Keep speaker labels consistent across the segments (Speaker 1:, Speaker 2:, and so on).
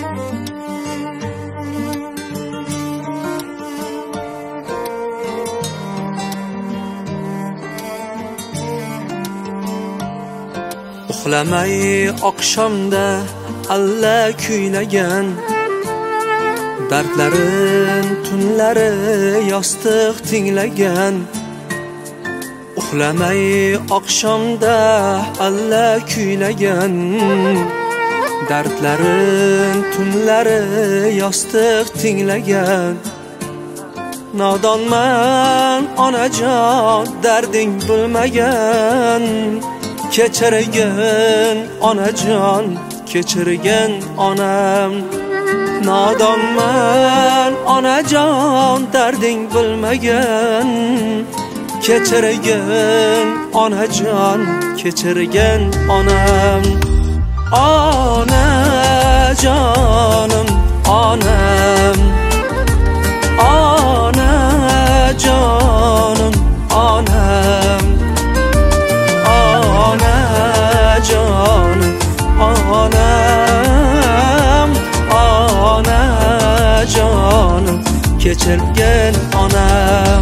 Speaker 1: Uxlamay oqshomda alla kuylagan, dardlarin tunlari yostiq tinglagan. Uxlamay oqshomda alla kuylagan, dardlarin tunlari yostiq tinglagan. Nodonman onajon darding bilmagan, kechirgin onajon kechirgin onam. Nodonman onajon darding bilmagan, kechirgin onajon kechirgin onam. Onajonim onam, onajonim onam, onajonim onam, onajonim kechirgin onam.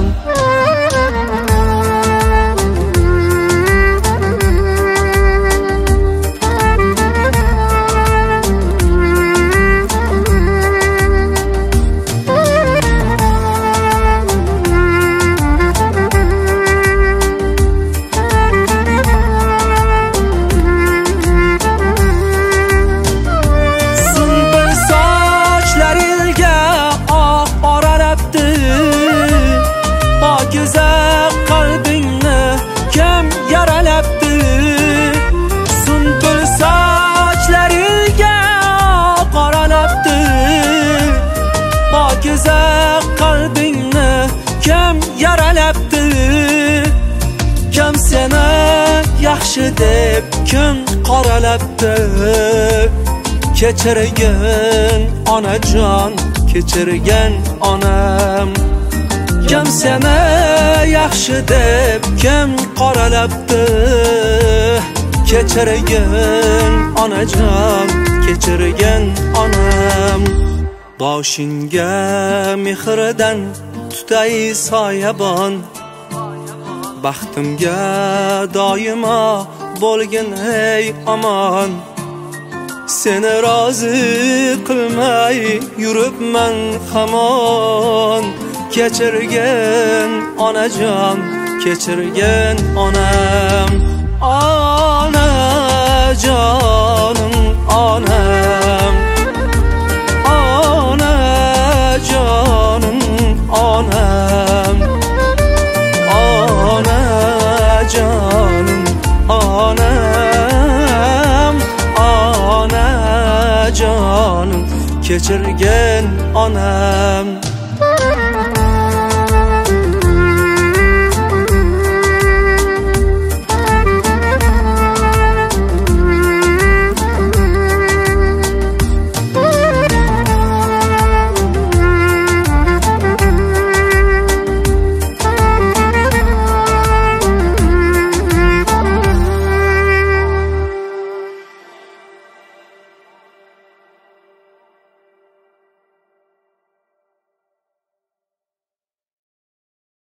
Speaker 1: Güzel kalbingni kim yaralabdi? Sunbul sochlaringga qoralabdi. O güzel kalbingni kim yaralabdi? Kim seni yaxshi deb kim qoralabdi? Kechirgin onajon kechirgin onam. Kim seni yaxshi deb kim qoralabdi? Kechirgin onajon kechirgin onam. Boshingga mehrdan tutay soyabon, baxtimga doimo bo'lgin ey omon. Seni rozi qilmay yuribman hamon, kechirgin onajon kechirgin onam. Onajonim onam, onajonim onam, onajonim onam, onajonim kechirgin onam.